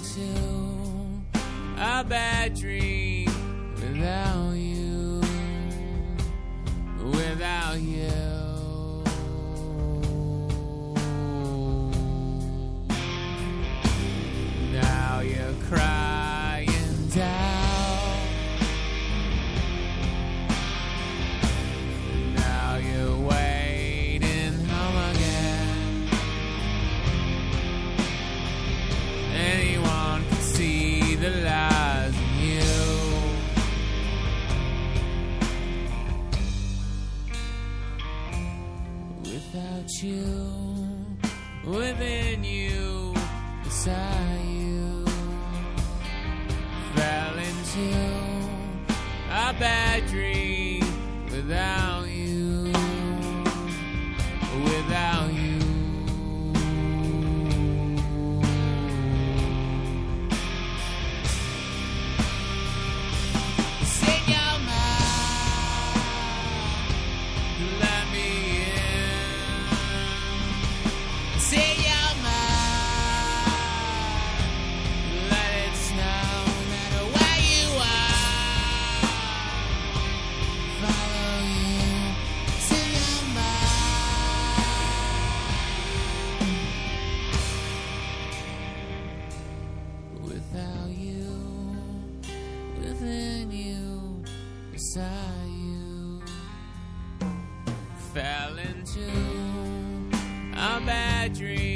into a bad dream without you, without you. Now you're crying down. Now you're waiting home again. Anyone can see the lies in you. Without you, within you, beside you, fell into a bad dream without you, without you. Sing your mind, let me in. Sing your mind, let it snow, no matter where you are. Follow you, sing your mind. Without you, within you, beside you, fell into a bad dream